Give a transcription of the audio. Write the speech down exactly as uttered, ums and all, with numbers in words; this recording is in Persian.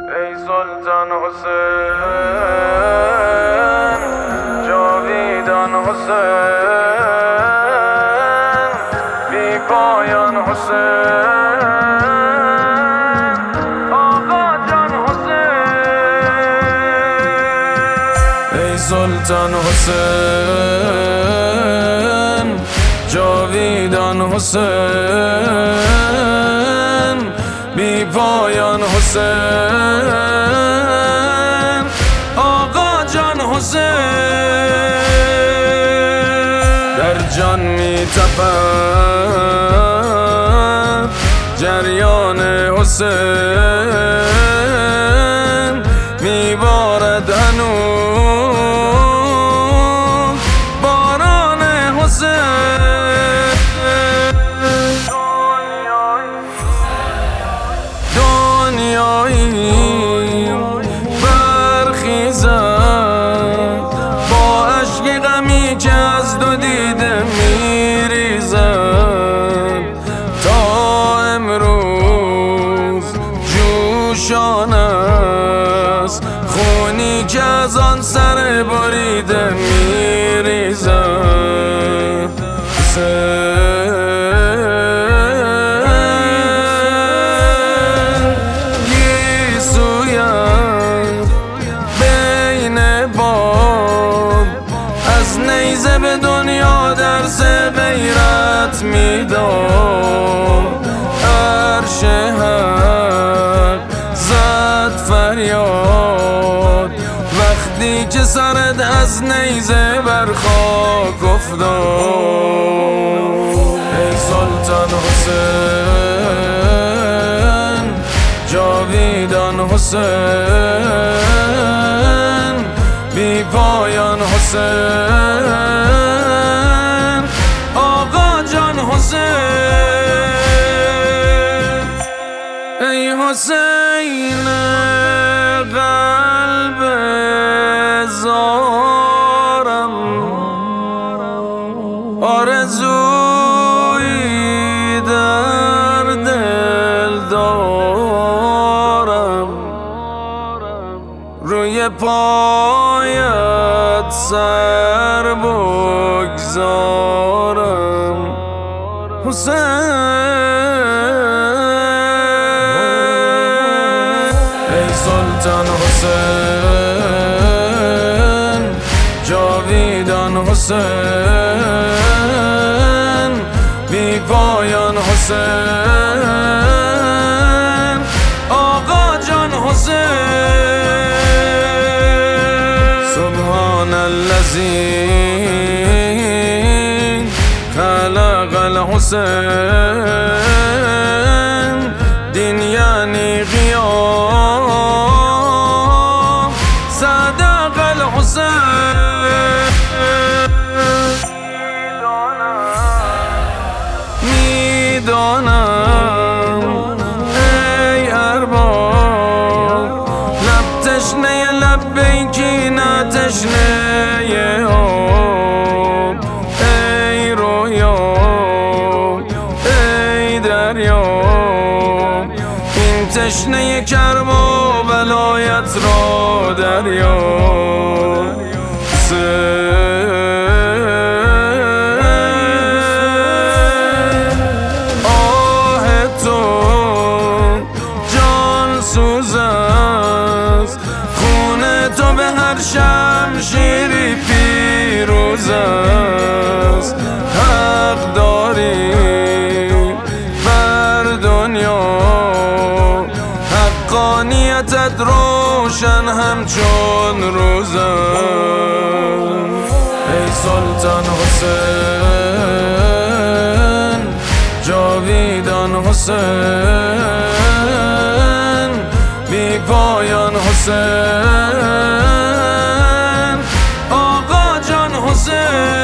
ای سلطان حسین، جاویدان حسین، بی پایان حسین، آقا جان حسین. ای سلطان حسین، جاویدان حسین، بی پایان حسین، آقا جان حسین. در جان می تپد جریان حسین، می بارد هنوز باران حسین. دنیایی برخیزد با اشک غمی که از دو دیده می ریزد، تا امروز جوشان است خونی که از آن سر بریده می ریزد. نیزه به دنیا درس غیرت میداد، عرش حق زد فریاد وقتی که سرت از نیزه بر خاک افتاد. ای سلطان حسین، جاویدان حسین، بی پایان حسین، آقا جان حسین. ای حسین قلب زارم، آرزویی در دل دارم، روی پایت سر بگذارم حسین. ای سلطان حسین، جاویدان حسین، بی پایان حسین، آقا جان حسین. سبحان الذی خلق الحسین، دین یعنی قیام، صدق الحسین. میدانم ای ارباب لب تشنه لبیکی نه تشنه آب، ای رویا ای دریا این تشنه کرب و ولایت را دریا. آه تو جان سوز است، خون تو به هر شمشیری پیروز است. حق داری بر دنیا، حقانیتت روشن همچون روز است. ای سلطان حسین، جاویدان حسین، بی پایان حسین، آقا جان حسین.